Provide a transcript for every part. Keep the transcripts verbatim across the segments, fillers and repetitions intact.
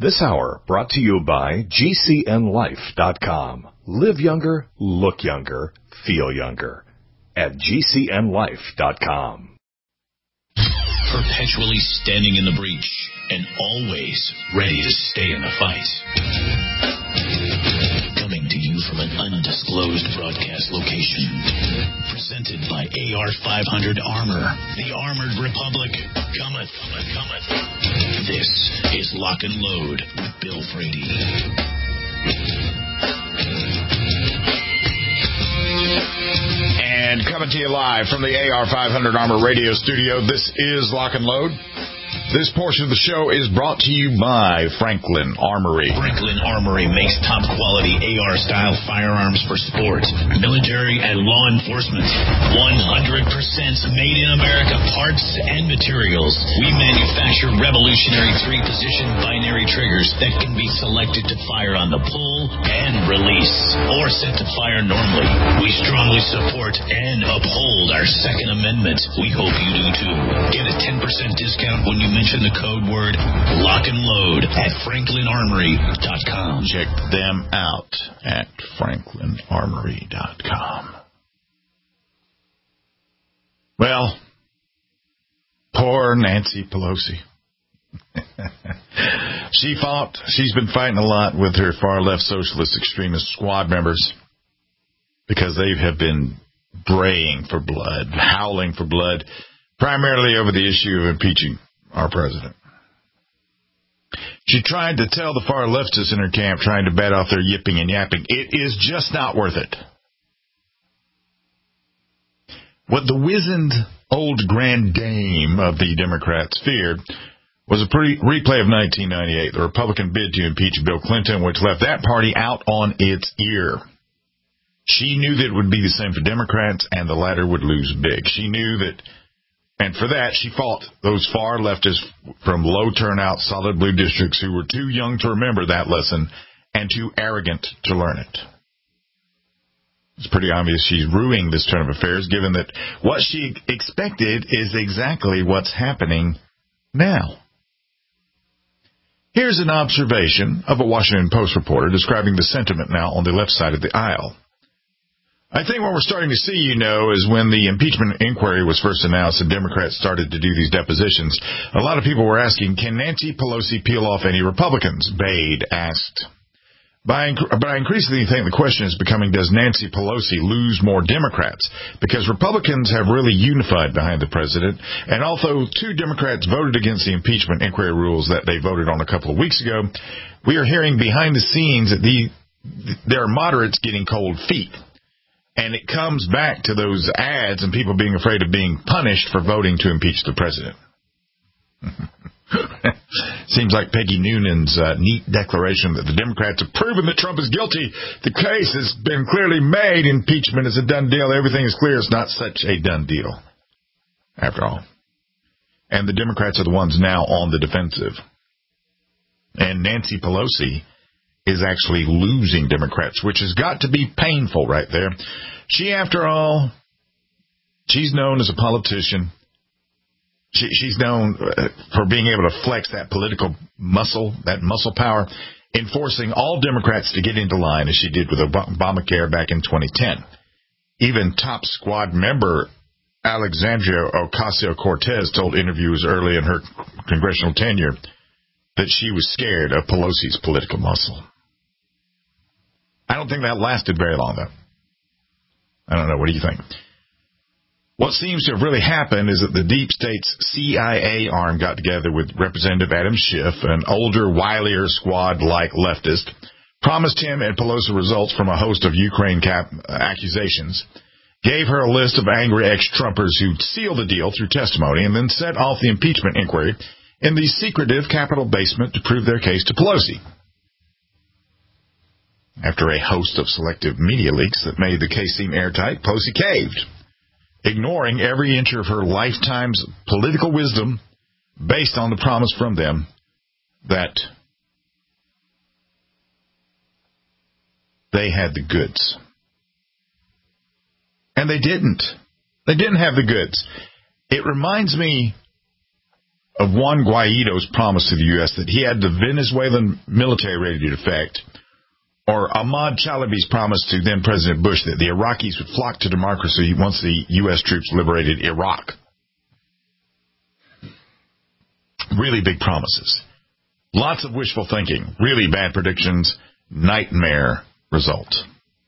This hour brought to you by G C N life dot com. Live younger, look younger, feel younger at G C N life dot com. Perpetually standing in the breach and always ready to stay in the fight. Coming to you from an undisclosed broadcast location. Presented by A R five hundred Armor. The Armored Republic cometh, cometh, cometh. This is Lock and Load with Bill Frady. And coming to you live from the A R five hundred Armor Radio Studio, this is Lock and Load. This portion of the show is brought to you by Franklin Armory. Franklin Armory makes top-quality A R-style firearms for sport, military, and law enforcement. one hundred percent made in America parts and materials. We manufacture revolutionary three-position binary triggers that can be selected to fire on the pull and release, or set to fire normally. We strongly support and uphold our Second Amendment. We hope you do too. Get a ten percent discount when you mention the code word Lock and Load at franklin armory dot com. Check them out at franklin armory dot com. Well, poor Nancy Pelosi. She fought, she's been fighting a lot with her far-left socialist extremist squad members because they have been braying for blood, howling for blood, primarily over the issue of impeaching our president. She tried to tell the far leftists in her camp, trying to bat off their yipping and yapping, it is just not worth it. What the wizened old grand dame of the Democrats feared was a pre- replay of nineteen ninety-eight, the Republican bid to impeach Bill Clinton, which left that party out on its ear. She knew that it would be the same for Democrats, and the latter would lose big. She knew that. And for that, she fought those far leftists from low-turnout, solid blue districts who were too young to remember that lesson and too arrogant to learn it. It's pretty obvious she's ruining this turn of affairs, given that what she expected is exactly what's happening now. Here's an observation of a Washington Post reporter describing the sentiment now on the left side of the aisle. I think what we're starting to see, you know, is when the impeachment inquiry was first announced and Democrats started to do these depositions, a lot of people were asking, can Nancy Pelosi peel off any Republicans? Bade asked. But I, but I increasingly think the question is becoming, does Nancy Pelosi lose more Democrats? Because Republicans have really unified behind the president, and although two Democrats voted against the impeachment inquiry rules that they voted on a couple of weeks ago, we are hearing behind the scenes that the, there are moderates getting cold feet. And it comes back to those ads and people being afraid of being punished for voting to impeach the president. Seems like Peggy Noonan's uh, neat declaration that the Democrats have proven that Trump is guilty. The case has been clearly made. Impeachment is a done deal. Everything is clear. It's not such a done deal, after all. And the Democrats are the ones now on the defensive. And Nancy Pelosi is actually losing Democrats, which has got to be painful right there. She, after all, she's known as a politician. She, she's known for being able to flex that political muscle, that muscle power, in forcing all Democrats to get into line, as she did with Obamacare back in twenty ten. Even top squad member Alexandria Ocasio-Cortez told interviewers early in her congressional tenure that she was scared of Pelosi's political muscle. I don't think that lasted very long, though. I don't know. What do you think? What seems to have really happened is that the deep state's C I A arm got together with Representative Adam Schiff, an older, wilier squad-like leftist, promised him and Pelosi results from a host of Ukraine cap accusations, gave her a list of angry ex-Trumpers who'd seal the deal through testimony, and then set off the impeachment inquiry in the secretive Capitol basement to prove their case to Pelosi. After a host of selective media leaks that made the case seem airtight, Pelosi caved, ignoring every inch of her lifetime's political wisdom based on the promise from them that they had the goods. And they didn't. They didn't have the goods. It reminds me of Juan Guaido's promise to the U S that he had the Venezuelan military ready to defect, or Ahmad Chalabi's promise to then President Bush that the Iraqis would flock to democracy once the U S troops liberated Iraq. Really big promises. Lots of wishful thinking. Really bad predictions. Nightmare results.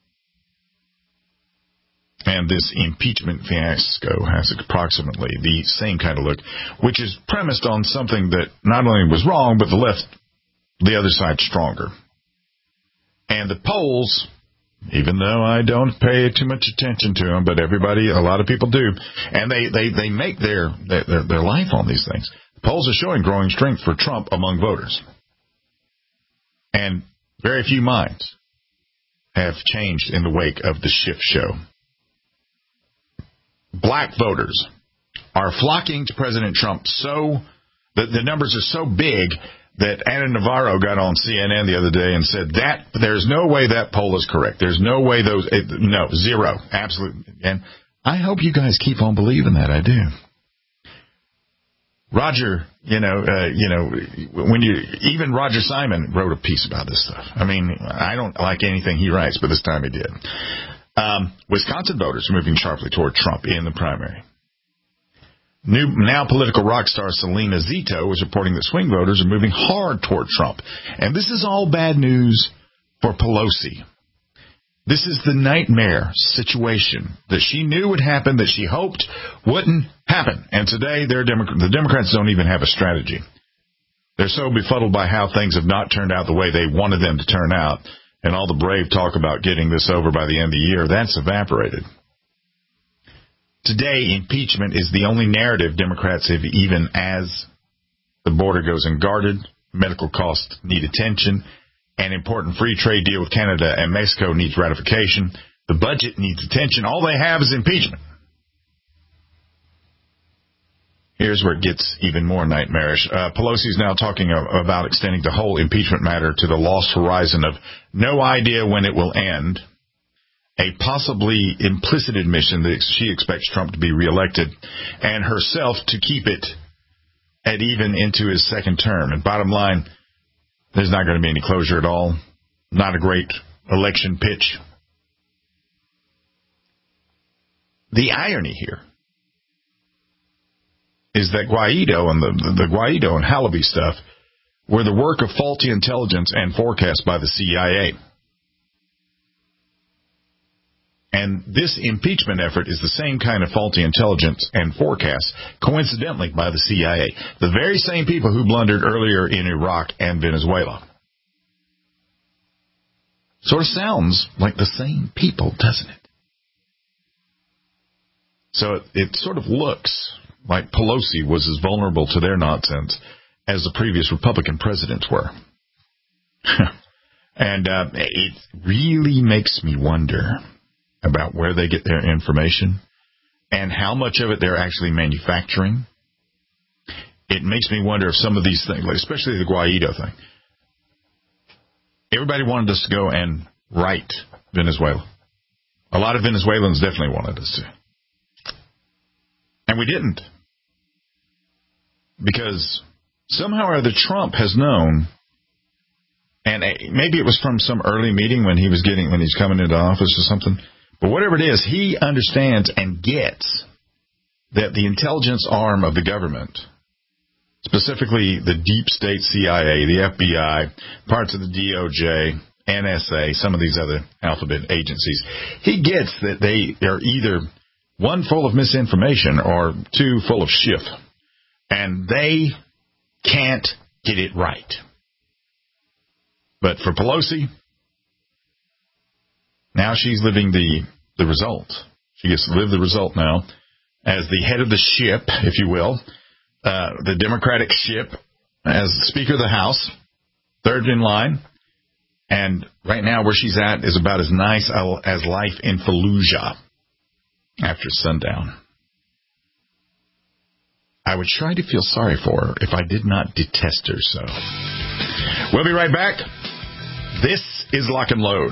And this impeachment fiasco has approximately the same kind of look, which is premised on something that not only was wrong, but the left, the other side, stronger. And the polls, even though I don't pay too much attention to them, but everybody, a lot of people do, and they, they, they make their, their, their life on these things. The polls are showing growing strength for Trump among voters. And very few minds have changed in the wake of the Schiff show. Black voters are flocking to President Trump so that the numbers are so big that Ana Navarro got on C N N the other day and said that there's no way that poll is correct. There's no way those it, no zero absolutely. And I hope you guys keep on believing that. I do. Roger, you know, uh, you know, when you even Roger Simon wrote a piece about this stuff. I mean, I don't like anything he writes, but this time he did. Um, Wisconsin voters are moving sharply toward Trump in the primary. New, now political rock star Selena Zito is reporting that swing voters are moving hard toward Trump. And this is all bad news for Pelosi. This is the nightmare situation that she knew would happen, that she hoped wouldn't happen. And today, they're Demo- the Democrats don't even have a strategy. They're so befuddled by how things have not turned out the way they wanted them to turn out. And all the brave talk about getting this over by the end of the year, that's evaporated. Today, impeachment is the only narrative Democrats have, even as the border goes unguarded, medical costs need attention, an important free trade deal with Canada and Mexico needs ratification, the budget needs attention. All they have is impeachment. Here's where it gets even more nightmarish. Uh, Pelosi is now talking about extending the whole impeachment matter to the lost horizon of no idea when it will end, a possibly implicit admission that she expects Trump to be reelected, and herself to keep it at even into his second term. And bottom line, there's not going to be any closure at all. Not a great election pitch. The irony here is that Guaido and the, the, the Guaido and Halaby stuff were the work of faulty intelligence and forecasts by the C I A. And this impeachment effort is the same kind of faulty intelligence and forecasts, coincidentally, by the C I A. The very same people who blundered earlier in Iraq and Venezuela. Sort of sounds like the same people, doesn't it? So it, it sort of looks like Pelosi was as vulnerable to their nonsense as the previous Republican presidents were. And uh, it really makes me wonder about where they get their information and how much of it they're actually manufacturing. It makes me wonder if some of these things, like especially the Guaido thing, everybody wanted us to go and right Venezuela. A lot of Venezuelans definitely wanted us to. And we didn't. Because somehow or other Trump has known, and maybe it was from some early meeting when he was getting, when he's coming into office or something, but whatever it is, he understands and gets that the intelligence arm of the government, specifically the deep state C I A, the F B I, parts of the D O J, N S A, some of these other alphabet agencies, he gets that they are either one, full of misinformation, or two, full of Schiff. And they can't get it right. But for Pelosi, now she's living the, the result. She gets to live the result now as the head of the ship, if you will, uh, the Democratic ship, as Speaker of the House, third in line. And right now where she's at is about as nice as life in Fallujah after sundown. I would try to feel sorry for her if I did not detest her so. We'll be right back. This is Lock and Load.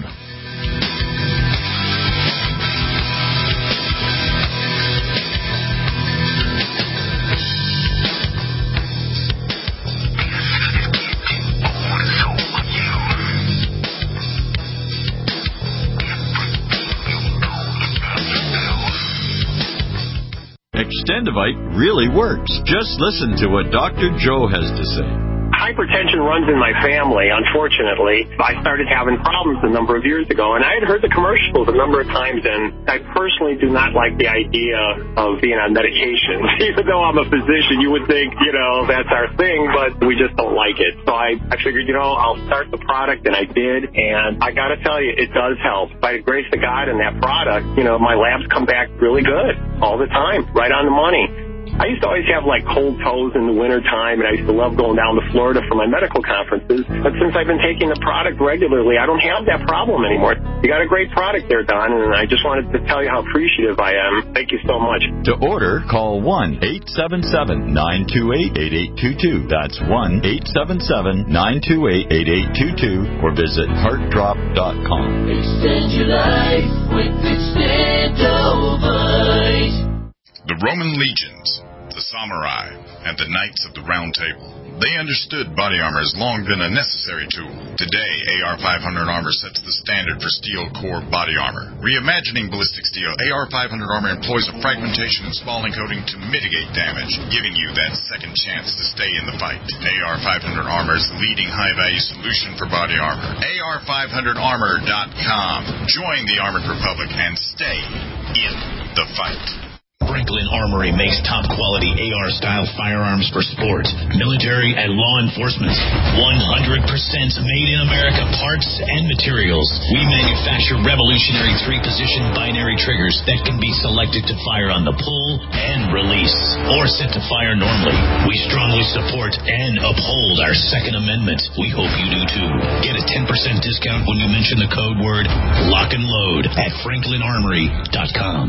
Endovite really works. Just listen to what Doctor Joe has to say. Hypertension runs in my family, unfortunately. I started having problems a number of years ago, and I had heard the commercials a number of times, and I personally do not like the idea of being on medication. Even though I'm a physician, you would think, you know, that's our thing, but we just don't like it. So I, I figured, you know, I'll start the product, and I did, and I got to tell you, it does help. By the grace of God and that product, you know, my labs come back really good all the time, right on the money. I used to always have, like, cold toes in the wintertime, and I used to love going down to Florida for my medical conferences. But since I've been taking the product regularly, I don't have that problem anymore. You got a great product there, Don, and I just wanted to tell you how appreciative I am. Thank you so much. To order, call one eight seven seven, nine two eight, eight eight two two. That's one eight seven seven, nine two eight, eight eight two two, or visit heart drop dot com. Extend your life with Extendovite. The Roman legions, the samurai, and the knights of the Round Table. They understood body armor has long been a necessary tool. Today, A R five hundred armor sets the standard for steel core body armor. Reimagining ballistic steel, A R five hundred armor employs a fragmentation and spalling coating to mitigate damage, giving you that second chance to stay in the fight. A R five hundred armor is the leading high-value solution for body armor. A R five hundred armor dot com. Join the Armored Republic and stay in the fight. Franklin Armory makes top-quality A R-style firearms for sport, military, and law enforcement. one hundred percent made-in-America parts and materials. We manufacture revolutionary three-position binary triggers that can be selected to fire on the pull and release, or set to fire normally. We strongly support and uphold our Second Amendment. We hope you do, too. Get a ten percent discount when you mention the code word LOCK and LOAD at franklin armory dot com.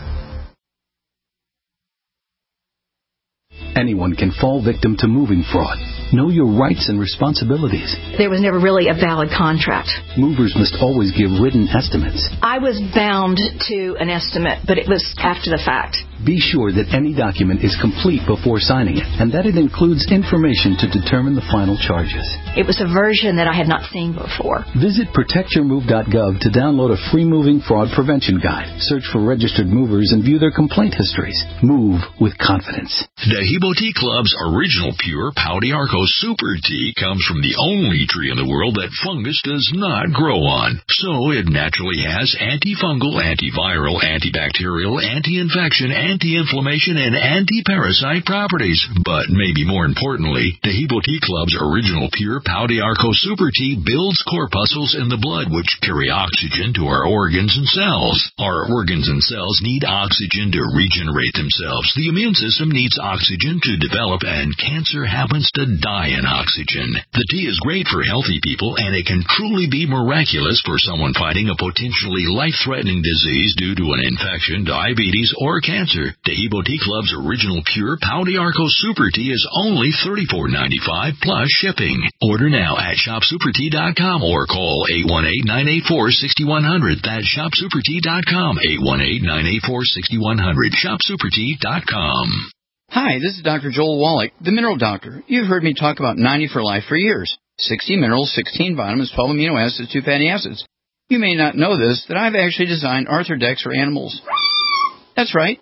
Anyone can fall victim to moving fraud. Know your rights and responsibilities. There was never really a valid contract. Movers must always give written estimates. I was bound to an estimate, but it was after the fact. Be sure that any document is complete before signing it, and that it includes information to determine the final charges. It was a version that I had not seen before. Visit protect your move dot gov to download a free moving fraud prevention guide. Search for registered movers and view their complaint histories. Move with confidence. Dahibo Tea Club's original pure Pau d'Arco Super Tea comes from the only tree in the world that fungus does not grow on. So it naturally has antifungal, antiviral, antibacterial, anti-infection, anti-inflammation, and anti-parasite properties. But maybe more importantly, Dahibo Tea Club's original pure Pau d'Arco Super Tea builds corpuscles in the blood which carry oxygen to our organs and cells. Our organs and cells need oxygen to regenerate themselves. The immune system needs oxygen to develop, and cancer happens to die in oxygen. The tea is great for healthy people, and it can truly be miraculous for someone fighting a potentially life-threatening disease due to an infection, diabetes, or cancer. Dahibo Tea Club's original pure Pau d'Arco Super Tea is only thirty-four dollars and ninety-five cents plus shipping. Order now at shop super tea dot com or call eight one eight, nine eight four, six one zero zero. That's shop super tea dot com, eight one eight, nine eight four, six one zero zero, shop super tea dot com. Hi, this is Doctor Joel Wallach, the Mineral Doctor. You've heard me talk about ninety for Life for years. sixty minerals, sixteen vitamins, twelve amino acids, two fatty acids. You may not know this, that I've actually designed Arthrodex for animals. That's right.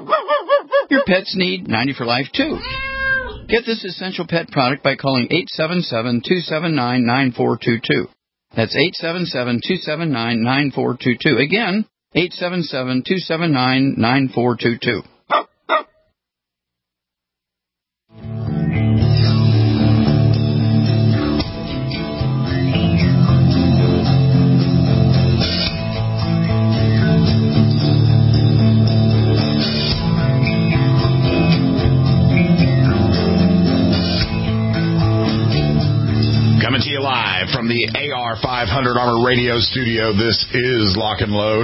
Your pets need ninety for Life, too. Get this essential pet product by calling eight seven seven, two seven nine, nine four two two. That's eight seven seven, two seven nine, nine four two two. Again, eight seven seven, two seven nine, nine four two two. Coming to you live from the A R five hundred Armor Radio Studio, this is Lock and Load.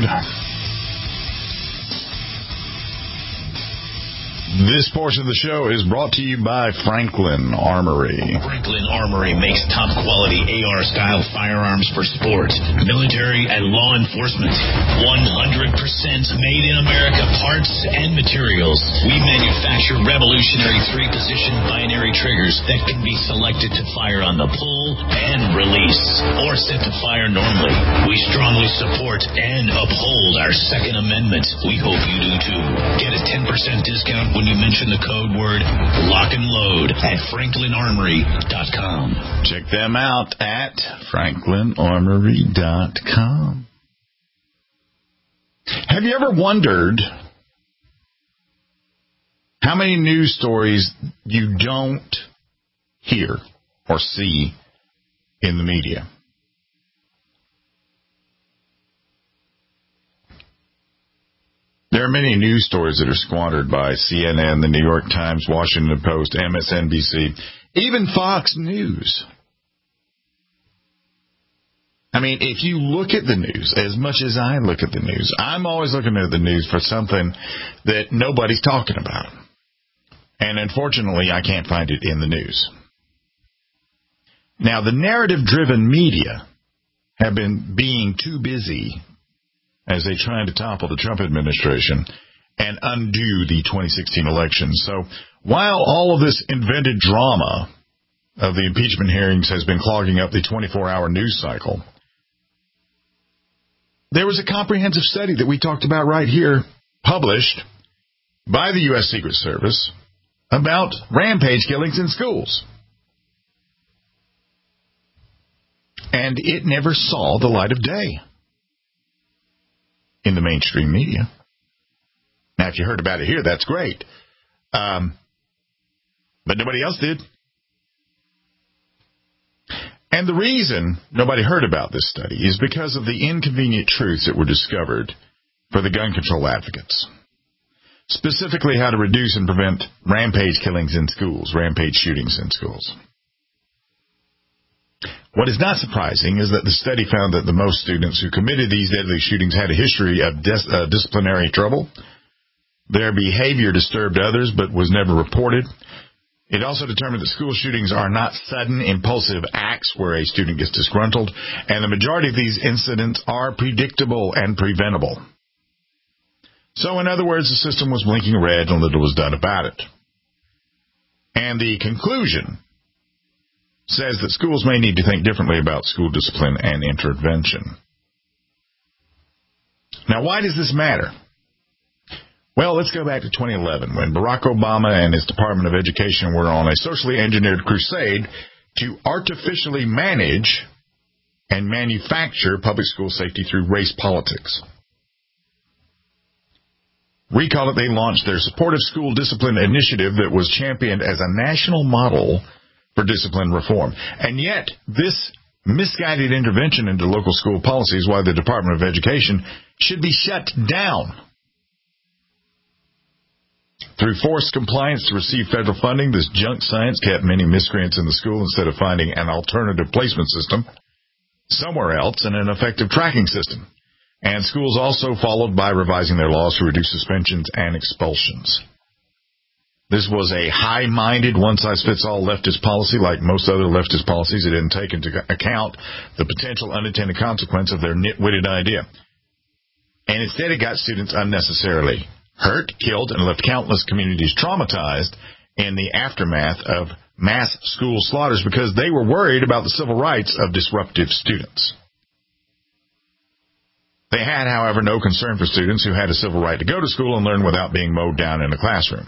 This portion of the show is brought to you by Franklin Armory. Franklin Armory makes top-quality A R-style firearms for sport, military, and law enforcement. one hundred percent made-in-America parts and materials. We manufacture revolutionary three-position binary triggers that can be selected to fire on the pull and release, or set to fire normally. We strongly support and uphold our Second Amendment. We hope you do, too. Get a ten percent discount when when you mention the code word lock and load at franklin armory dot com. Check them out at franklin armory dot com. Have you ever wondered how many news stories you don't hear or see in the media? There are many news stories that are squandered by C N N, the New York Times, Washington Post, M S N B C, even Fox News. I mean, if you look at the news, as much as I look at the news, I'm always looking at the news for something that nobody's talking about. And unfortunately, I can't find it in the news. Now, the narrative-driven media have been being too busy as they try to topple the Trump administration and undo the twenty sixteen election. So while all of this invented drama of the impeachment hearings has been clogging up the twenty-four hour news cycle, there was a comprehensive study that we talked about right here, published by the U S Secret Service, about rampage killings in schools. And it never saw the light of day in the mainstream media. Now, if you heard about it here, that's great. Um, but nobody else did. And the reason nobody heard about this study is because of the inconvenient truths that were discovered for the gun control advocates. Specifically, how to reduce and prevent rampage killings in schools, rampage shootings in schools. What is not surprising is that the study found that the most students who committed these deadly shootings had a history of dis- uh, disciplinary trouble. Their behavior disturbed others but was never reported. It also determined that school shootings are not sudden, impulsive acts where a student gets disgruntled, and the majority of these incidents are predictable and preventable. So, in other words, the system was blinking red and little was done about it. And the conclusion says that schools may need to think differently about school discipline and intervention. Now, why does this matter? Well, let's go back to twenty eleven, when Barack Obama and his Department of Education were on a socially engineered crusade to artificially manage and manufacture public school safety through race politics. Recall it, they launched their Supportive School Discipline Initiative that was championed as a national model for discipline reform. And yet, this misguided intervention into local school policies by the Department of Education should be shut down. Through forced compliance to receive federal funding, this junk science kept many miscreants in the school instead of finding an alternative placement system somewhere else and an effective tracking system. And schools also followed by revising their laws to reduce suspensions and expulsions. This was a high-minded, one-size-fits-all leftist policy. Like most other leftist policies, it didn't take into account the potential unintended consequence of their nitwitted idea. And instead, it got students unnecessarily hurt, killed, and left countless communities traumatized in the aftermath of mass school slaughters because they were worried about the civil rights of disruptive students. They had, however, no concern for students who had a civil right to go to school and learn without being mowed down in a classroom.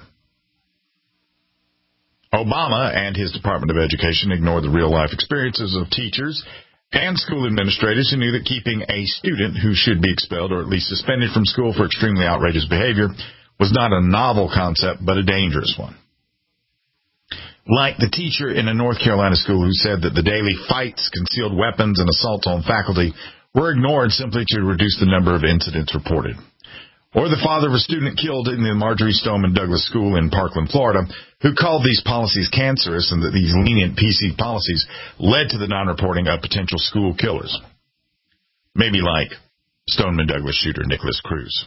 Obama and his Department of Education ignored the real-life experiences of teachers and school administrators who knew that keeping a student who should be expelled or at least suspended from school for extremely outrageous behavior was not a novel concept, but a dangerous one. Like the teacher in a North Carolina school who said that the daily fights, concealed weapons, and assaults on faculty were ignored simply to reduce the number of incidents reported. Or the father of a student killed in the Marjorie Stoneman Douglas School in Parkland, Florida, who called these policies cancerous and that these lenient P C policies led to the non-reporting of potential school killers. Maybe like Stoneman Douglas shooter Nicholas Cruz.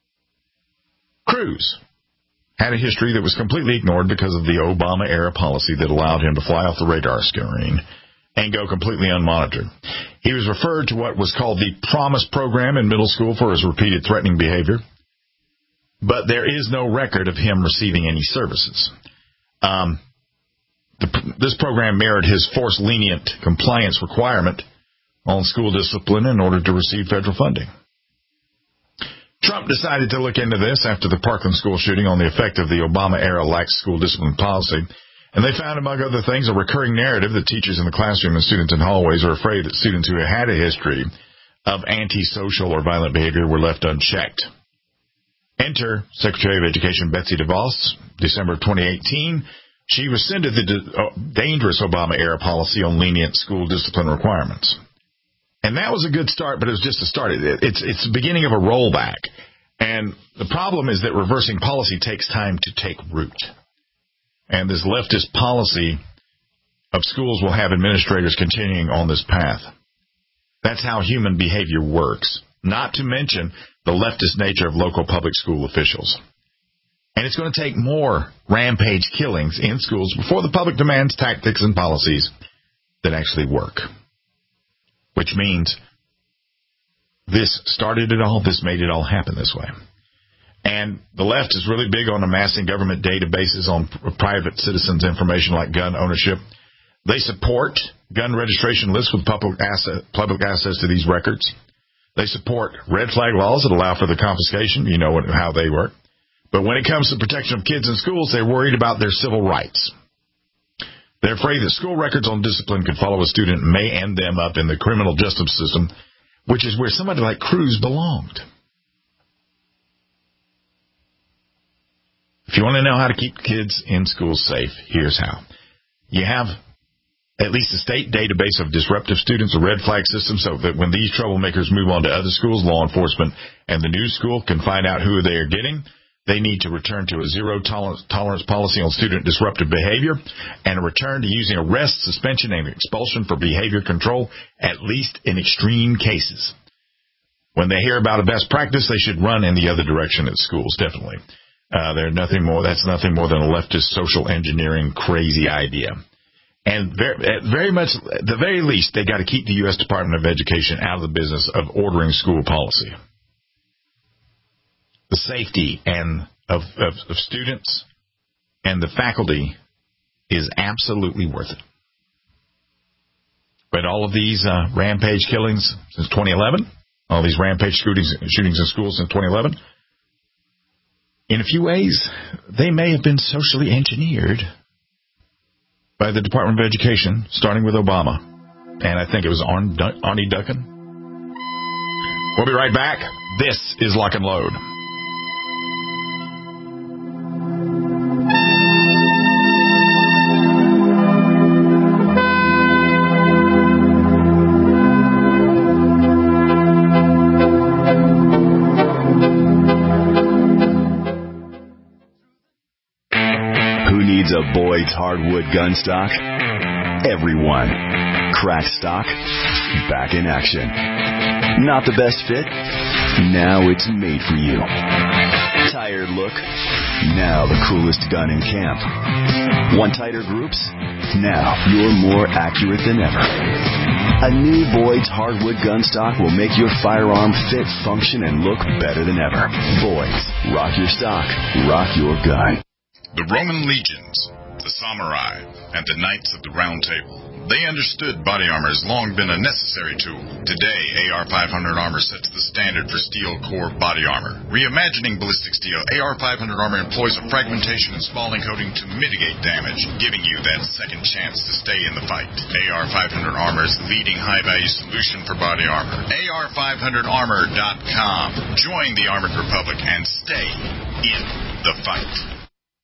Cruz had a history that was completely ignored because of the Obama-era policy that allowed him to fly off the radar screen and go completely unmonitored. He was referred to what was called the Promise Program in middle school for his repeated threatening behavior, but there is no record of him receiving any services. Um, the, this program mirrored his forced lenient compliance requirement on school discipline in order to receive federal funding. Trump decided to look into this after the Parkland school shooting on the effect of the Obama-era lax school discipline policy. And they found, among other things, a recurring narrative that teachers in the classroom and students in hallways are afraid that students who had a history of antisocial or violent behavior were left unchecked. Enter Secretary of Education Betsy DeVos, December of twenty eighteen. She rescinded the de- dangerous Obama-era policy on lenient school discipline requirements. And that was a good start, but it was just a start. It's, it's the beginning of a rollback. And the problem is that reversing policy takes time to take root. And this leftist policy of schools will have administrators continuing on this path. That's how human behavior works, not to mention the leftist nature of local public school officials. And it's going to take more rampage killings in schools before the public demands tactics and policies that actually work. Which means this started it all, this made it all happen this way. And the left is really big on amassing government databases on private citizens' information like gun ownership. They support gun registration lists with public access, public access to these records. They support red flag laws that allow for the confiscation. You know what, how they work. But when it comes to protection of kids in schools, they're worried about their civil rights. They're afraid that school records on discipline could follow a student and may end them up in the criminal justice system, which is where somebody like Cruz belonged. If you want to know how to keep kids in schools safe, here's how. You have at least a state database of disruptive students, a red flag system, so that when these troublemakers move on to other schools, law enforcement and the new school can find out who they are getting. They need to return to a zero tolerance, tolerance policy on student disruptive behavior and a return to using arrest, suspension, and expulsion for behavior control, at least in extreme cases. When they hear about a best practice, they should run in the other direction at schools, definitely. Uh, they're nothing more, that's nothing more than a leftist social engineering crazy idea. And very, at very much, at the very least, they got to keep the U S Department of Education out of the business of ordering school policy. The safety and of, of, of students and the faculty is absolutely worth it. But all of these uh, rampage killings since twenty eleven, all these rampage shootings, shootings in schools since twenty eleven, in a few ways, they may have been socially engineered by the Department of Education, starting with Obama. And I think it was Arn Dun- Arnie Duncan. We'll be right back. This is Lock and Load. A Boyd's hardwood gun stock? Everyone. Crack stock? Back in action. Not the best fit? Now it's made for you. Tired look? Now the coolest gun in camp. Want tighter groups? Now you're more accurate than ever. A new Boyd's hardwood gun stock will make your firearm fit, function, and look better than ever. Boyd's. Rock your stock. Rock your gun. The Roman legions, the samurai, and the knights of the Round Table. They understood body armor has long been a necessary tool. Today, A R five hundred armor sets the standard for steel core body armor. Reimagining ballistic steel, A R five hundred armor employs a fragmentation and spalling coating to mitigate damage, giving you that second chance to stay in the fight. A R five hundred armor is the leading high-value solution for body armor. A R five hundred armor dot com. Join the Armored Republic and stay in the fight.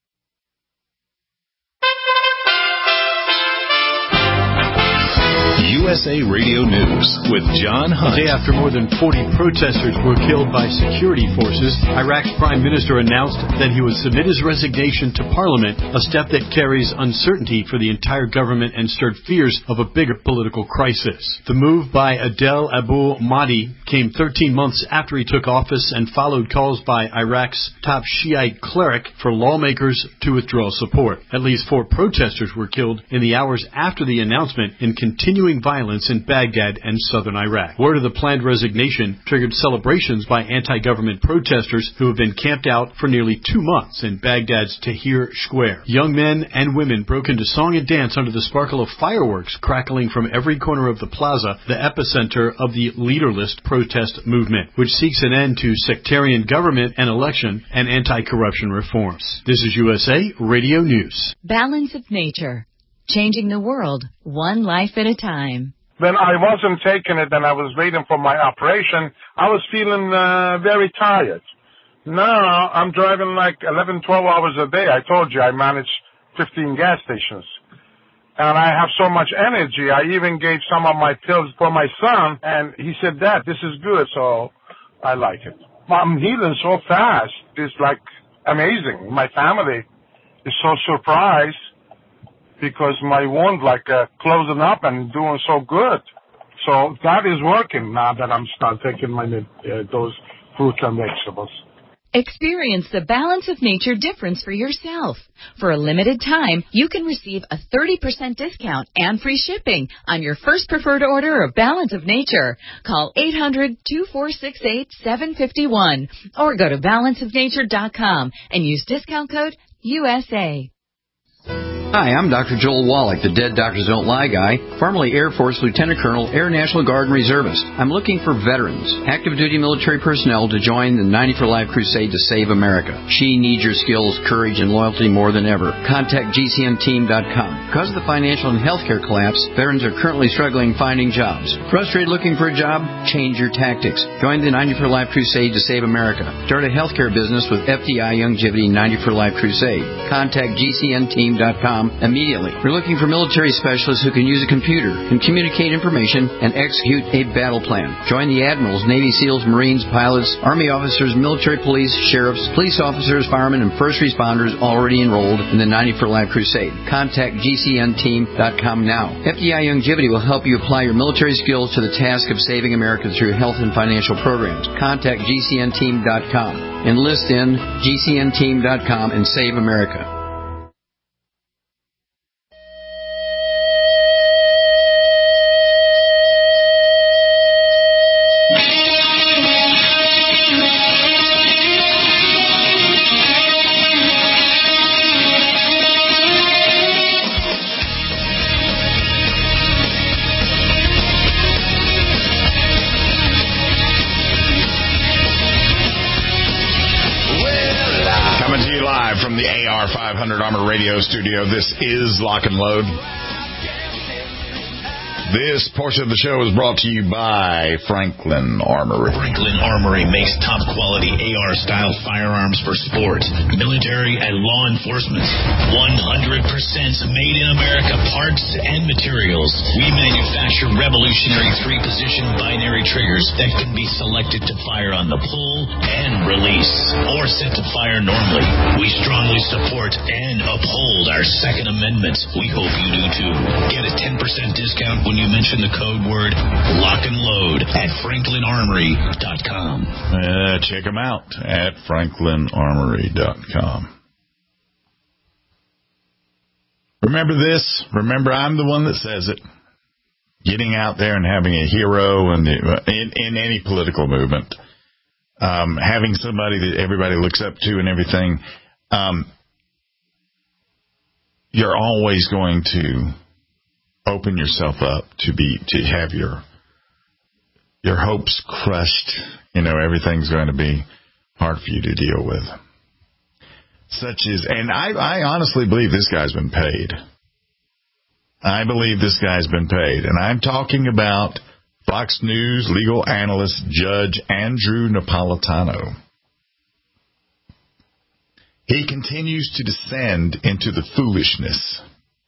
U S A Radio News with John Hunt. A day after more than forty protesters were killed by security forces, Iraq's prime minister announced that he would submit his resignation to parliament, a step that carries uncertainty for the entire government and stirred fears of a bigger political crisis. The move by Adel Abu Mahdi came thirteen months after he took office and followed calls by Iraq's top Shiite cleric for lawmakers to withdraw support. At least four protesters were killed in the hours after the announcement in continuing violence in Baghdad and southern Iraq. Word of the planned resignation triggered celebrations by anti-government protesters who have been camped out for nearly two months in Baghdad's Tahrir Square. Young men and women broke into song and dance under the sparkle of fireworks crackling from every corner of the plaza, the epicenter of the leaderless protest. protest movement, which seeks an end to sectarian government and election and anti-corruption reforms. This is U S A Radio News. Balance of Nature. Changing the world, one life at a time. When I wasn't taking it and I was waiting for my operation, I was feeling uh, very tired. Now I'm driving like eleven, twelve hours a day. I told you I manage fifteen gas stations. And I have so much energy. I even gave some of my pills for my son, and he said, Dad, this is good, so I like it. I'm healing so fast. It's like amazing. My family is so surprised because my wound like uh, closing up and doing so good. So that is working now that I'm start taking my uh, those fruits and vegetables. Experience the Balance of Nature difference for yourself. For a limited time, you can receive a thirty percent discount and free shipping on your first preferred order of Balance of Nature. Call eight hundred, two four six eight, seven five one or go to balance of nature dot com and use discount code U S A. Hi, I'm Doctor Joel Wallach, the Dead Doctors Don't Lie guy, formerly Air Force Lieutenant Colonel, Air National Guard and Reservist. I'm looking for veterans, active duty military personnel to join the ninety for Life crusade to save America. She needs your skills, courage, and loyalty more than ever. Contact G C N team dot com. Because of the financial and healthcare collapse, veterans are currently struggling finding jobs. Frustrated looking for a job? Change your tactics. Join the ninety for Life crusade to save America. Start a healthcare business with F D I Longevity ninety for Life crusade. Contact G C N team dot com immediately. We're looking for military specialists who can use a computer, can communicate information, and execute a battle plan. Join the admirals, Navy SEALs, Marines, pilots, Army officers, military police, sheriffs, police officers, firemen, and first responders already enrolled in the ninety for Life crusade. Contact G C N team dot com now. F D I Longevity will help you apply your military skills to the task of saving America through health and financial programs. Contact G C N team dot com. Enlist in G C N team dot com and save America. five hundred Armor Radio Studio. This is Lock and Load. This portion of the show is brought to you by Franklin Armory. Franklin Armory makes top-quality A R-style firearms for sport, military, and law enforcement. one hundred percent made in America parts and materials. We manufacture revolutionary three-position binary triggers that can be selected to fire on the pull and release, or set to fire normally. We strongly support and uphold our Second Amendment. We hope you do too. Get a ten percent discount when you mention the code word Lock and Load at franklin armory dot com. Uh, check them out at franklin armory dot com. Remember this. Remember, I'm the one that says it. Getting out there and having a hero in, the, in, in any political movement, um, having somebody that everybody looks up to and everything, um, you're always going to open yourself up to be to have your your hopes crushed. You know, everything's going to be hard for you to deal with. Such is, and I, I honestly believe this guy's been paid. I believe this guy's been paid, and I'm talking about Fox News legal analyst Judge Andrew Napolitano. He continues to descend into the foolishness.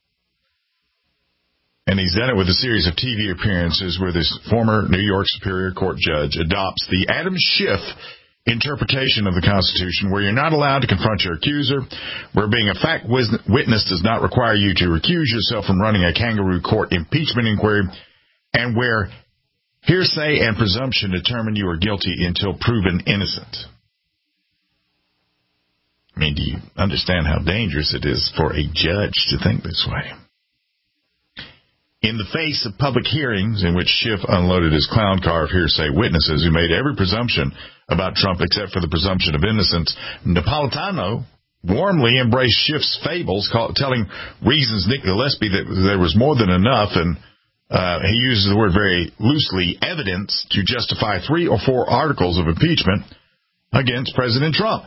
And he's done it with a series of T V appearances where this former New York Superior Court judge adopts the Adam Schiff interpretation of the Constitution, where you're not allowed to confront your accuser, where being a fact witness does not require you to recuse yourself from running a kangaroo court impeachment inquiry, and where hearsay and presumption determine you are guilty until proven innocent. I mean, do you understand how dangerous it is for a judge to think this way? In the face of public hearings in which Schiff unloaded his clown car of hearsay witnesses who made every presumption about Trump except for the presumption of innocence, Napolitano warmly embraced Schiff's fables, call, telling Reason's Nick Gillespie that there was more than enough and uh, he uses the word very loosely, evidence to justify three or four articles of impeachment against President Trump.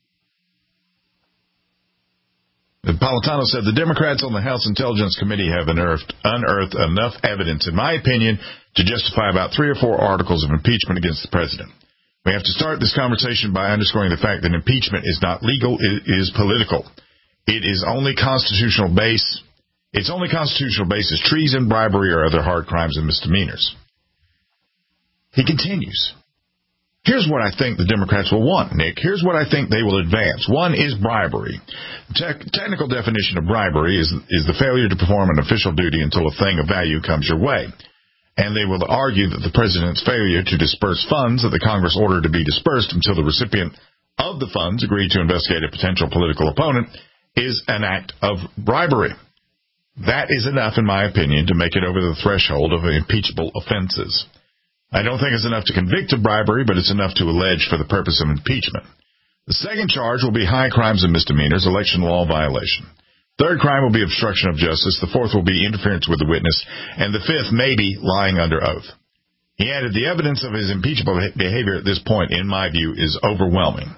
Napolitano said the Democrats on the House Intelligence Committee have unearthed, unearthed enough evidence, in my opinion, to justify about three or four articles of impeachment against the president. We have to start this conversation by underscoring the fact that impeachment is not legal, it is political. It is only constitutional base. Its only constitutional base is treason, bribery, or other hard crimes and misdemeanors. He continues. Here's what I think the Democrats will want, Nick. Here's what I think they will advance. One is bribery. The te- technical definition of bribery is, is the failure to perform an official duty until a thing of value comes your way. And they will argue that the president's failure to disperse funds that the Congress ordered to be dispersed until the recipient of the funds agreed to investigate a potential political opponent is an act of bribery. That is enough, in my opinion, to make it over the threshold of impeachable offenses. I don't think it's enough to convict of bribery, but it's enough to allege for the purpose of impeachment. The second charge will be high crimes and misdemeanors, election law violation. Third crime will be obstruction of justice. The fourth will be interference with the witness. And the fifth may be lying under oath. He added, the evidence of his impeachable behavior at this point, in my view, is overwhelming.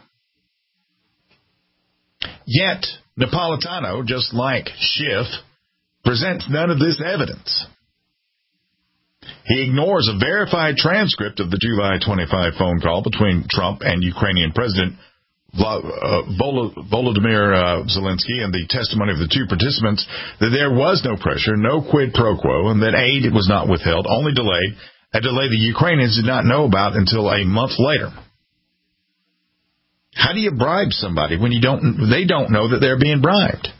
Yet, Napolitano, just like Schiff, presents none of this evidence. He ignores a verified transcript of the July twenty-fifth phone call between Trump and Ukrainian President Volodymyr Zelensky and the testimony of the two participants that there was no pressure, no quid pro quo, and that aid was not withheld, only delayed, a delay the Ukrainians did not know about until a month later. How do you bribe somebody when you don't? They don't know that they're being bribed?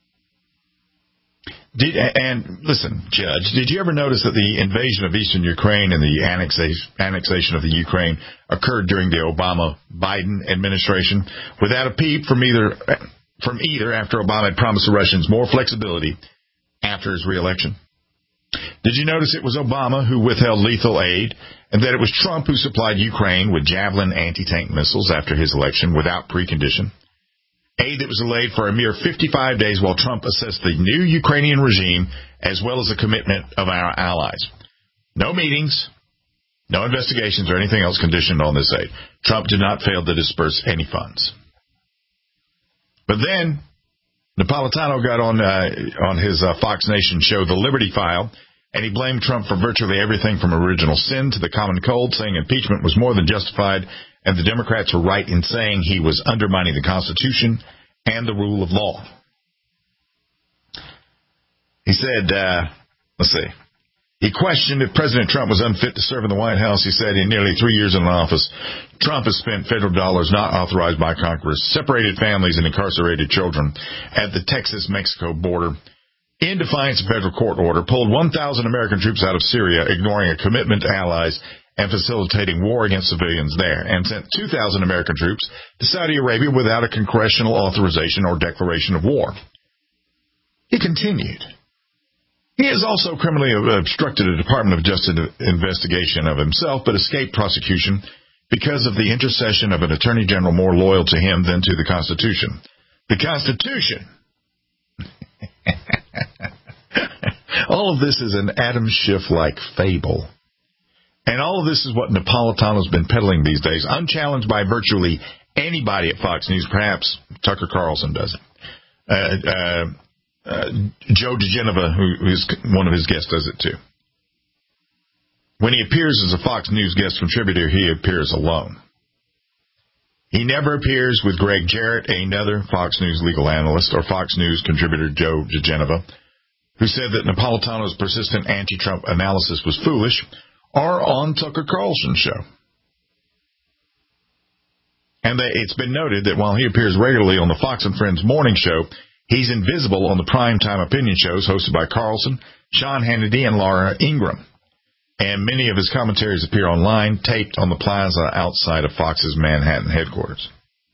Did, and listen, Judge, did you ever notice that the invasion of eastern Ukraine and the annexation of the Ukraine occurred during the Obama-Biden administration without a peep from either from either after Obama had promised the Russians more flexibility after his reelection? Did you notice it was Obama who withheld lethal aid and that it was Trump who supplied Ukraine with Javelin anti-tank missiles after his election without precondition? Aid that was delayed for a mere fifty-five days while Trump assessed the new Ukrainian regime as well as the commitment of our allies. No meetings, no investigations or anything else conditioned on this aid. Trump did not fail to disperse any funds. But then Napolitano got on uh, on his uh, Fox Nation show, The Liberty File, and he blamed Trump for virtually everything from original sin to the common cold, saying impeachment was more than justified, and the Democrats were right in saying he was undermining the Constitution and the rule of law. He said, uh, let's see, he questioned if President Trump was unfit to serve in the White House. He said in nearly three years in office, Trump has spent federal dollars not authorized by Congress, separated families and incarcerated children at the Texas-Mexico border, in defiance of federal court order, pulled one thousand American troops out of Syria, ignoring a commitment to allies and facilitating war against civilians there, and sent two thousand American troops to Saudi Arabia without a congressional authorization or declaration of war. He continued. He has also criminally obstructed a Department of Justice investigation of himself, but escaped prosecution because of the intercession of an attorney general more loyal to him than to the Constitution. The Constitution! All of this is an Adam Schiff-like fable. And all of this is what Napolitano's been peddling these days, unchallenged by virtually anybody at Fox News. Perhaps Tucker Carlson does it. Uh, uh, uh, Joe DeGenova, who is one of his guests, does it too. When he appears as a Fox News guest contributor, he appears alone. He never appears with Greg Jarrett, another Fox News legal analyst, or Fox News contributor Joe DeGenova, who said that Napolitano's persistent anti-Trump analysis was foolish, or on Tucker Carlson's show. And they, it's been noted that while he appears regularly on the Fox and Friends morning show, he's invisible on the primetime opinion shows hosted by Carlson, Sean Hannity, and Laura Ingraham. And many of his commentaries appear online, taped on the plaza outside of Fox's Manhattan headquarters.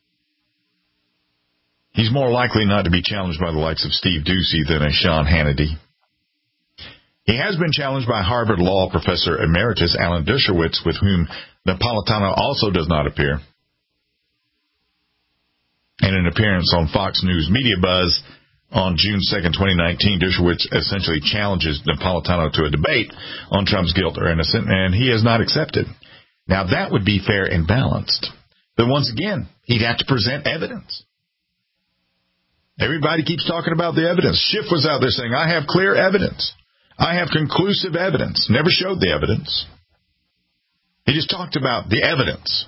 He's more likely not to be challenged by the likes of Steve Doocy than a Sean Hannity. He has been challenged by Harvard Law Professor Emeritus Alan Dershowitz, with whom Napolitano also does not appear. In an appearance on Fox News Media Buzz on June second, twenty nineteen, Dershowitz essentially challenges Napolitano to a debate on Trump's guilt or innocence, and he has not accepted. Now, that would be fair and balanced. But once again, he'd have to present evidence. Everybody keeps talking about the evidence. Schiff was out there saying, I have clear evidence. I have conclusive evidence. Never showed the evidence. He just talked about the evidence.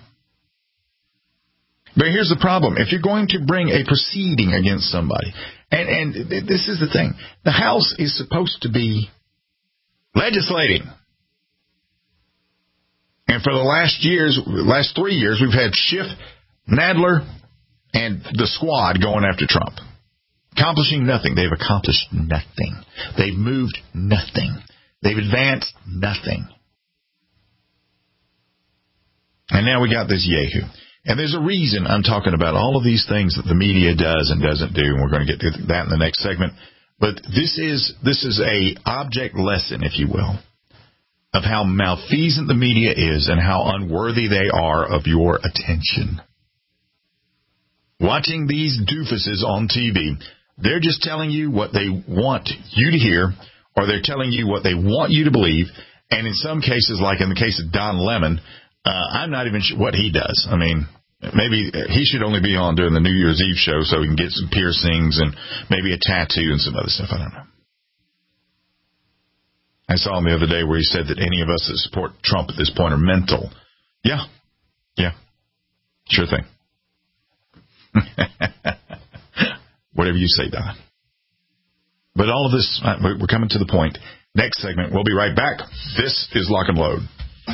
But here's the problem. If you're going to bring a proceeding against somebody, and, and this is the thing, the House is supposed to be legislating. And for the last years, last three years, we've had Schiff, Nadler, and the squad going after Trump. Accomplishing nothing. They've accomplished nothing. They've moved nothing. They've advanced nothing. And now we got this Yahoo. And there's a reason I'm talking about all of these things that the media does and doesn't do, and we're going to get to that in the next segment. But this is this is a object lesson, if you will, of how malfeasant the media is and how unworthy they are of your attention. Watching these doofuses on T V, they're just telling you what they want you to hear, or they're telling you what they want you to believe. And in some cases, like in the case of Don Lemon, uh, I'm not even sure what he does. I mean, maybe he should only be on during the New Year's Eve show so he can get some piercings and maybe a tattoo and some other stuff. I don't know. I saw him the other day where he said that any of us that support Trump at this point are mental. Yeah. Yeah. Sure thing. Whatever you say, Don. But all of this, we're coming to the point. Next segment, we'll be right back. This is Lock and Load.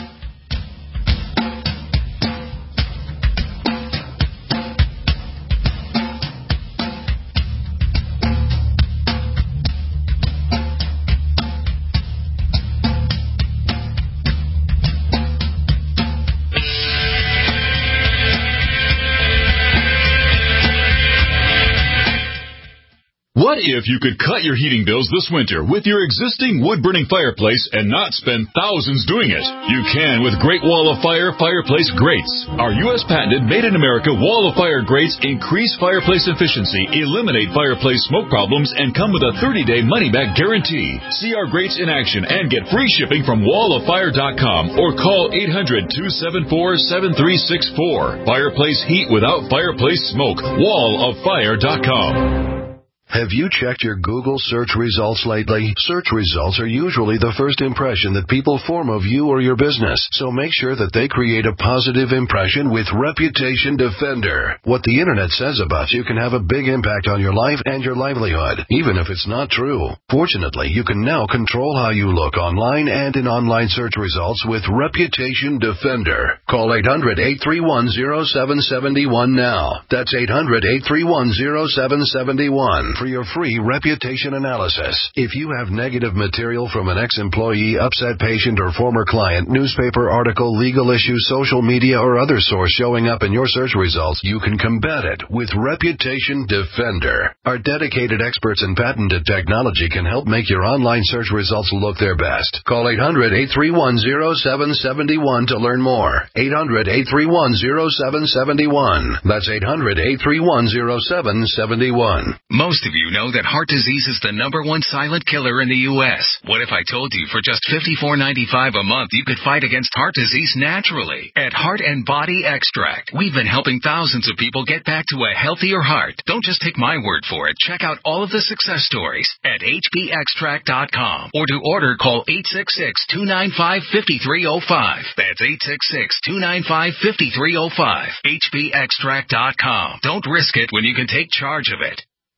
What if you could cut your heating bills this winter with your existing wood-burning fireplace and not spend thousands doing it? You can with Great Wall of Fire Fireplace Grates. Our U S patented made-in-America Wall of Fire grates increase fireplace efficiency, eliminate fireplace smoke problems, and come with a thirty-day money-back guarantee. See our grates in action and get free shipping from wall of fire dot com or call eight hundred, two seven four, seven three six four. Fireplace heat without fireplace smoke. wall of fire dot com. Have you checked your Google search results lately? Search results are usually the first impression that people form of you or your business, so make sure that they create a positive impression with Reputation Defender. What the internet says about you can have a big impact on your life and your livelihood, even if it's not true. Fortunately, you can now control how you look online and in online search results with Reputation Defender. Call eight hundred, eight three one, zero seven seven one now. That's eight hundred, eight three one, zero seven seven one. For your free reputation analysis. If you have negative material from an ex-employee, upset patient, or former client, newspaper article, legal issue, social media, or other source showing up in your search results, you can combat it with Reputation Defender. Our dedicated experts in patented technology can help make your online search results look their best. Call eight hundred, eight three one, zero seven seven one to learn more. eight hundred, eight three one, zero seven seven one. That's eight hundred, eight three one, zero seven seven one. Most of you know that heart disease is the number one silent killer in the U S. What if I told you for just fifty-four ninety-five a month you could fight against heart disease naturally? At Heart and Body Extract, we've been helping thousands of people get back to a healthier heart. Don't just take my word for it. Check out all of the success stories at H B extract dot com, or to order, call eight six six, two nine five, five three zero five. That's eight six six, two nine five, five three zero five. H B extract dot com. Don't risk it when you can take charge of it.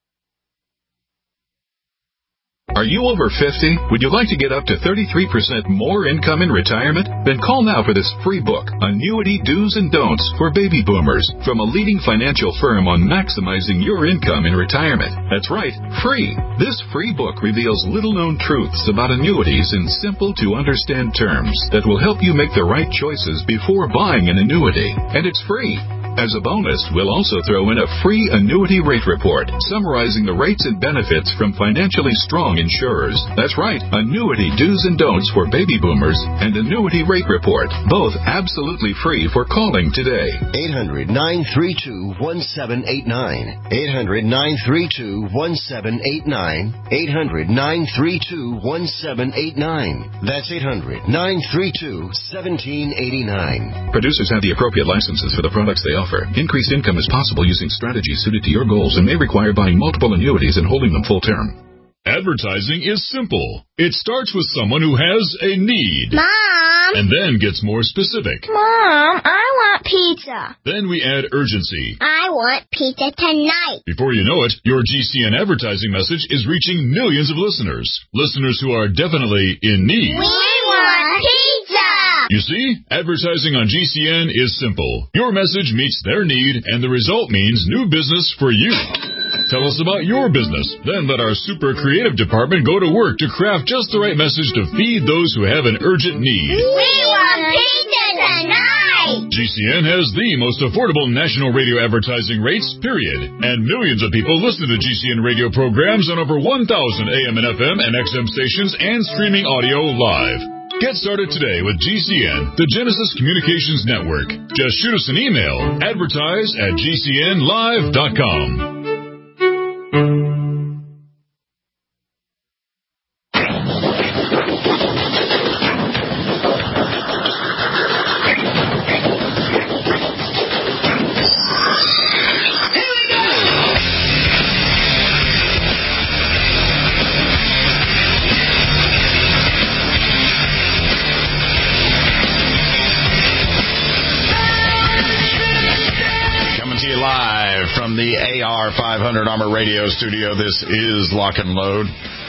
Are you over fifty? Would you like to get up to thirty-three percent more income in retirement? Then call now for this free book, Annuity Do's and Don'ts for Baby Boomers, from a leading financial firm on maximizing your income in retirement. That's right, free. This free book reveals little-known truths about annuities in simple-to-understand terms that will help you make the right choices before buying an annuity. And it's free. As a bonus, we'll also throw in a free annuity rate report summarizing the rates and benefits from financially strong insurers. That's right, annuity do's and don'ts for baby boomers and annuity rate report, both absolutely free for calling today. eight hundred, nine three two, one seven eight nine. eight hundred, nine three two, one seven eight nine. eight hundred, nine three two, one seven eight nine. That's eight hundred, nine three two, one seven eight nine. Producers have the appropriate licenses for the products they offer. Increased income is possible using strategies suited to your goals and may require buying multiple annuities and holding them full term. Advertising is simple. It starts with someone who has a need. Mom! And then gets more specific. Mom, I want pizza. Then we add urgency. I want pizza tonight. Before you know it, your G C N advertising message is reaching millions of listeners. Listeners who are definitely in need. We want pizza! You see, advertising on G C N is simple. Your message meets their need, and the result means new business for you. Tell us about your business. Then let our super creative department go to work to craft just the right message to feed those who have an urgent need. We want pizza tonight! G C N has the most affordable national radio advertising rates, period. And millions of people listen to G C N radio programs on over one thousand A M and F M and X M stations and streaming audio live. Get started today with G C N, the Genesis Communications Network. Just shoot us an email, advertise at G C N live dot com. The A R five hundred Armor Radio Studio. This is Lock and Load.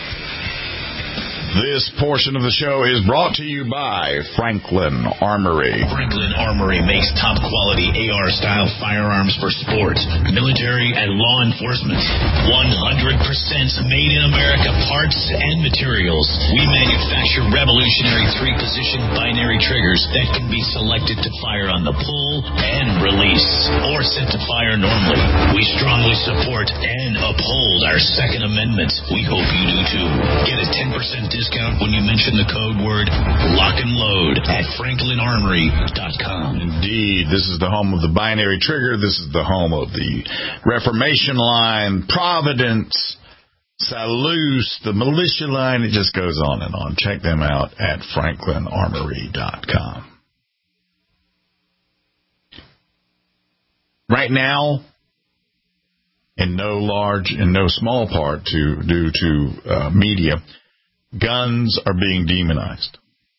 This portion of the show is brought to you by Franklin Armory. Franklin Armory makes top-quality A R-style firearms for sports, military, and law enforcement. one hundred percent made-in-America parts and materials. We manufacture revolutionary three-position binary triggers that can be selected to fire on the pull and release, or set to fire normally. We strongly support and uphold our Second Amendment. We hope you do too. Get a ten percent discount discount when you mention the code word Lock and Load at Franklin Armory dot com. Indeed, this is the home of the binary trigger. This is the home of the Reformation line, Providence, Salus, the militia line. It just goes on and on. Check them out at Franklin Armory dot com. Right now, in no large and no small part to due to uh, media, guns are being demonized.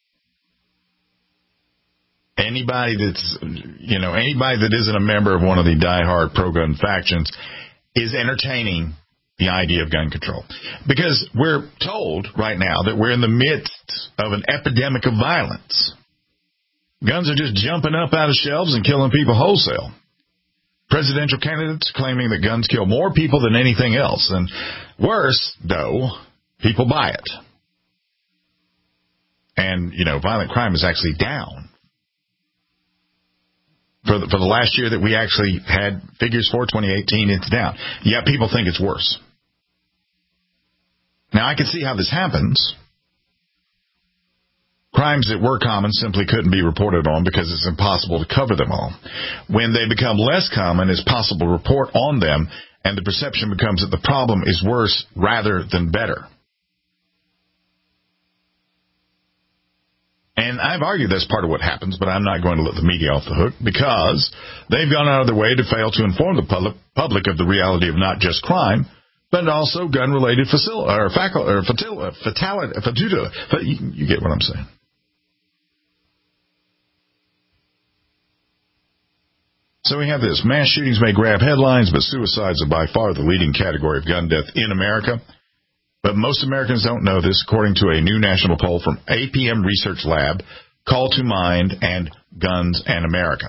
Anybody that's, you know, anybody that isn't a member of one of the diehard pro-gun factions is entertaining the idea of gun control. Because we're told right now that we're in the midst of an epidemic of violence. Guns are just jumping up out of shelves and killing people wholesale. Presidential candidates claiming that guns kill more people than anything else. And worse, though, people buy it. And, you know, violent crime is actually down. For the, for the last year that we actually had figures for, twenty eighteen, it's down. Yet people think it's worse. Now, I can see how this happens. Crimes that were common simply couldn't be reported on because it's impossible to cover them all. When they become less common, it's possible to report on them, and the perception becomes that the problem is worse rather than better. And I've argued that's part of what happens, but I'm not going to let the media off the hook because they've gone out of their way to fail to inform the public, public of the reality of not just crime, but also gun-related facil- or facu- or fatal- fatality. Fatal- fat- you, you get what I'm saying. So we have this. Mass shootings may grab headlines, but suicides are by far the leading category of gun death in America. But most Americans don't know this, according to a new national poll from A P M Research Lab, Call to Mind, and Guns and America.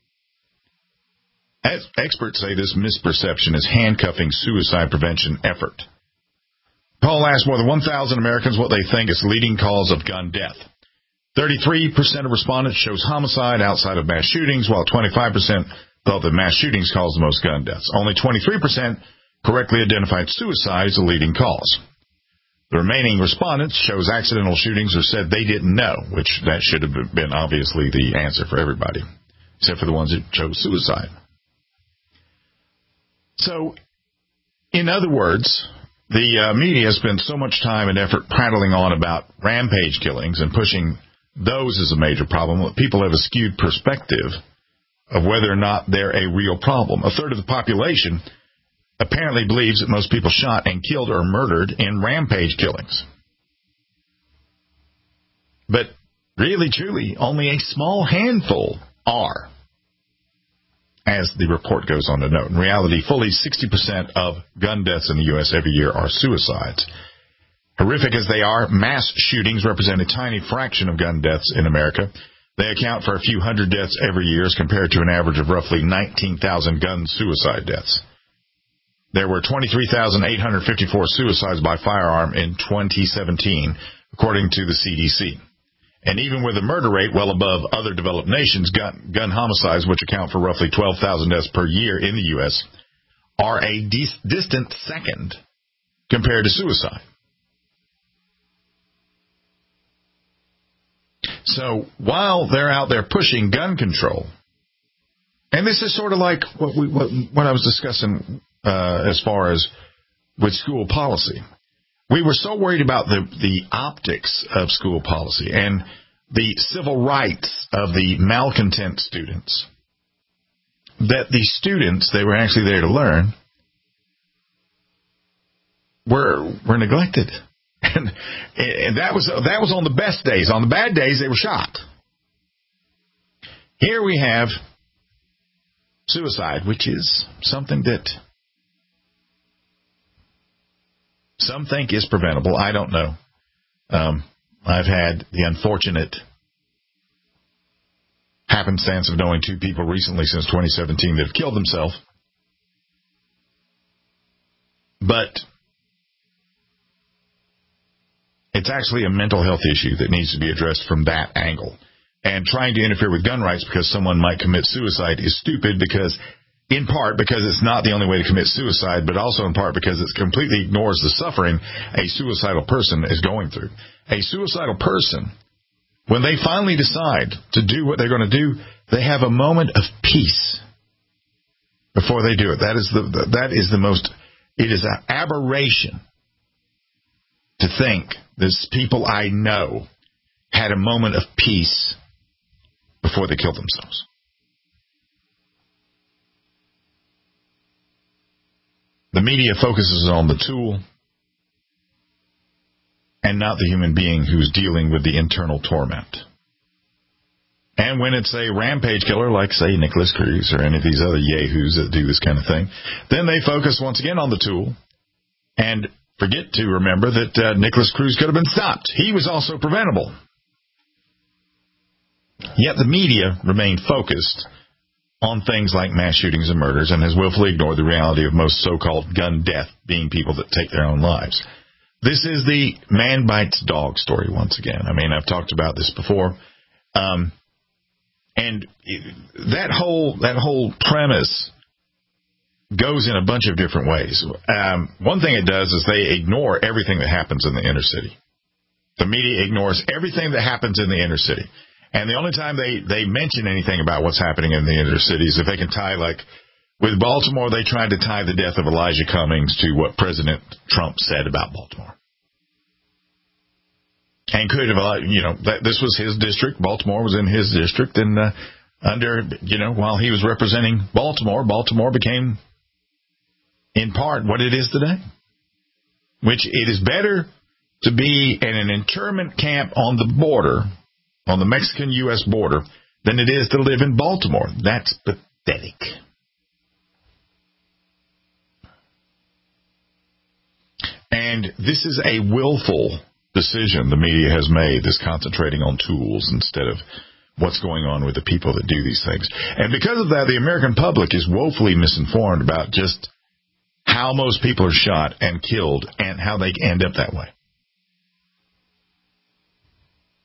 As experts say this misperception is handcuffing suicide prevention effort. The poll asked more than one thousand Americans what they think is the leading cause of gun death. thirty-three percent of respondents chose homicide outside of mass shootings, while twenty-five percent Well, the mass shootings cause the most gun deaths. Only twenty-three percent correctly identified suicide as the leading cause. The remaining respondents chose accidental shootings or said they didn't know, which that should have been obviously the answer for everybody, except for the ones who chose suicide. So, in other words, the uh, media spends so much time and effort prattling on about rampage killings and pushing those as a major problem that people have a skewed perspective of whether or not they're a real problem. A third of the population apparently believes that most people shot and killed or murdered in rampage killings. But really, truly, only a small handful are, as the report goes on to note. In reality, fully sixty percent of gun deaths in the U S every year are suicides. Horrific as they are, mass shootings represent a tiny fraction of gun deaths in America. They account for a few hundred deaths every year as compared to an average of roughly nineteen thousand gun suicide deaths. There were twenty-three thousand eight hundred fifty-four suicides by firearm in twenty seventeen, according to the C D C. And even with a murder rate well above other developed nations, gun, gun homicides, which account for roughly twelve thousand deaths per year in the U S, are a dis- distant second compared to suicide. So while they're out there pushing gun control, and this is sort of like what we what, what I was discussing uh, as far as with school policy. We were so worried about the, the optics of school policy and the civil rights of the malcontent students that the students, they were actually there to learn, were were neglected. And, and that was that was on the best days. On the bad days, they were shot. Here we have suicide, which is something that some think is preventable. I don't know. Um, I've had the unfortunate happenstance of knowing two people recently since twenty seventeen that have killed themselves. But it's actually a mental health issue that needs to be addressed from that angle. And trying to interfere with gun rights because someone might commit suicide is stupid, because, in part, because it's not the only way to commit suicide, but also in part because it completely ignores the suffering a suicidal person is going through. A suicidal person, when they finally decide to do what they're going to do, they have a moment of peace before they do it. That is the that is the most, it is an aberration to think this people I know had a moment of peace before they killed themselves. The media focuses on the tool and not the human being who's dealing with the internal torment. And when it's a rampage killer like, say, Nicholas Cruz or any of these other yahoos that do this kind of thing, then they focus once again on the tool and forget to remember that uh, Nicholas Cruz could have been stopped. He was also preventable. Yet the media remained focused on things like mass shootings and murders and has willfully ignored the reality of most so-called gun death being people that take their own lives. This is the man bites dog story once again. I mean, I've talked about this before. Um, and that whole that whole premise goes in a bunch of different ways. Um, one thing it does is they ignore everything that happens in the inner city. The media ignores everything that happens in the inner city. And the only time they, they mention anything about what's happening in the inner city is if they can tie, like, with Baltimore, they tried to tie the death of Elijah Cummings to what President Trump said about Baltimore. And could have, you know, that this was his district. Baltimore was in his district. And uh, under, you know, while he was representing Baltimore, Baltimore became, in part, what it is today. Which it is better to be in an internment camp on the border, on the Mexican U S border, than it is to live in Baltimore. That's pathetic. And this is a willful decision the media has made, this concentrating on tools instead of what's going on with the people that do these things. And because of that, the American public is woefully misinformed about just how most people are shot and killed and how they end up that way.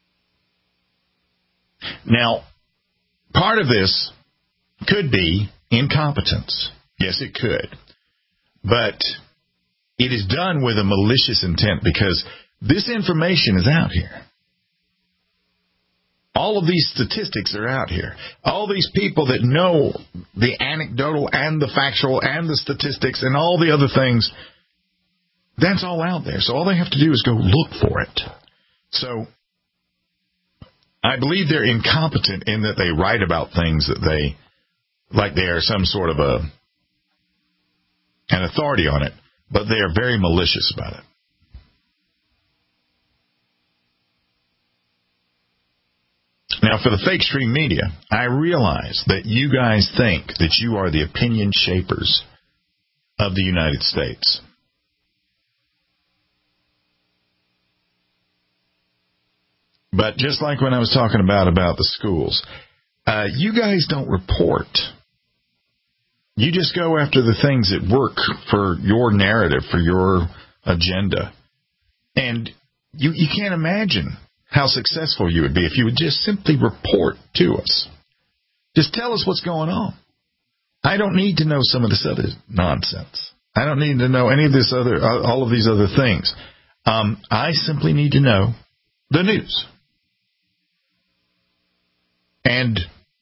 Now, part of this could be incompetence. Yes, it could. But it is done with a malicious intent because this information is out here. All of these statistics are out here. All these people that know the anecdotal and the factual and the statistics and all the other things, that's all out there. So all they have to do is go look for it. So I believe they're incompetent in that they write about things that they, like they are some sort of a an authority on it, but they are very malicious about it. Now, for the fake stream media, I realize that you guys think that you are the opinion shapers of the United States. But just like when I was talking about, about the schools, uh, you guys don't report. You just go after the things that work for your narrative, for your agenda. And you, you can't imagine how successful you would be if you would just simply report to us. Just tell us what's going on. I don't need to know some of this other nonsense. I don't need to know any of this other, all of these other things. Um, I simply need to know the news. And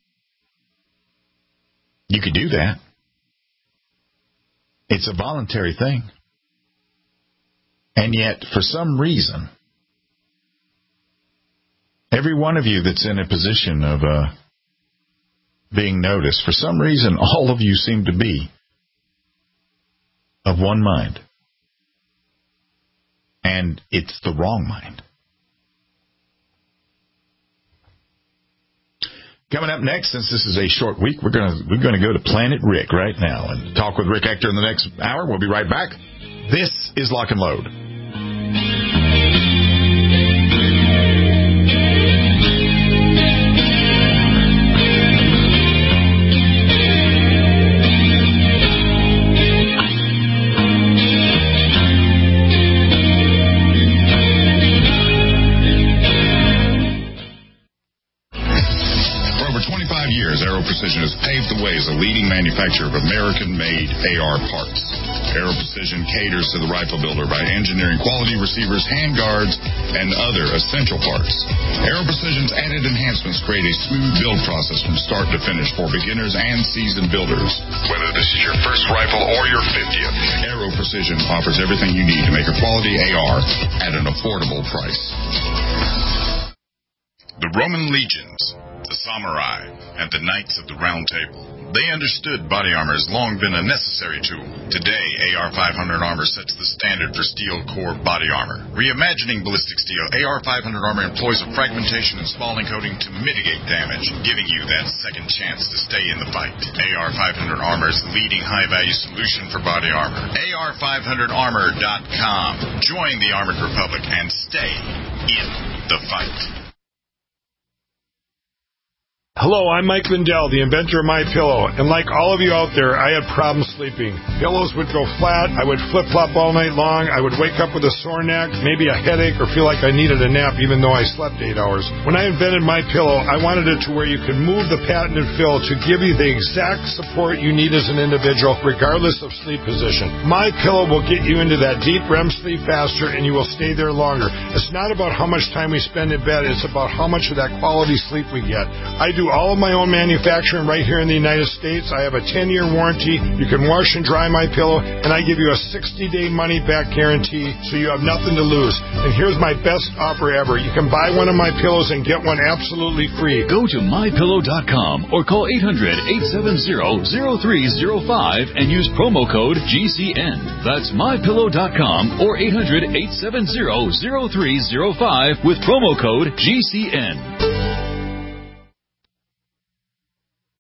you could do that. It's a voluntary thing. And yet, for some reason, every one of you that's in a position of uh, being noticed, for some reason, all of you seem to be of one mind. And it's the wrong mind. Coming up next, since this is a short week, we're going to we're going to go to Planet Rick right now and talk with Rick Ector in the next hour. We'll be right back. This is Lock and Load. Aero Precision has paved the way as a leading manufacturer of American-made A R parts. Aero Precision caters to the rifle builder by engineering quality receivers, handguards, and other essential parts. Aero Precision's added enhancements create a smooth build process from start to finish for beginners and seasoned builders. Whether this is your first rifle or your fiftieth, Aero Precision offers everything you need to make a quality A R at an affordable price. The Roman legions, the samurai, and the knights of the Round Table. They understood body armor has long been a necessary tool. Today, A R five hundred armor sets the standard for steel core body armor. Reimagining ballistic steel, A R five hundred armor employs a fragmentation and spalling coating to mitigate damage, giving you that second chance to stay in the fight. A R five hundred armor is the leading high-value solution for body armor. A R five hundred armor dot com. Join the Armored Republic and stay in the fight. Hello, I'm Mike Lindell, the inventor of MyPillow, and like all of you out there, I had problems sleeping. Pillows would go flat, I would flip-flop all night long, I would wake up with a sore neck, maybe a headache, or feel like I needed a nap even though I slept eight hours. When I invented MyPillow, I wanted it to where you could move the patented fill to give you the exact support you need as an individual, regardless of sleep position. MyPillow will get you into that deep R E M sleep faster, and you will stay there longer. It's not about how much time we spend in bed, it's about how much of that quality sleep we get. I do all of my own manufacturing right here in the United States. I have a ten-year warranty. You can wash and dry my pillow, and I give you a sixty-day money-back guarantee, so you have nothing to lose. And here's my best offer ever. You can buy one of my pillows and get one absolutely free. Go to my pillow dot com or call eight hundred, eight seven zero, zero three zero five and use promo code G C N. That's my pillow dot com or eight hundred, eight seven zero, zero three zero five with promo code G C N.